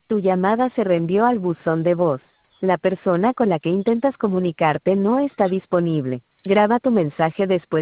Tu llamada se reenvió al buzón de voz. La persona con la que intentas comunicarte no está disponible. Graba tu mensaje después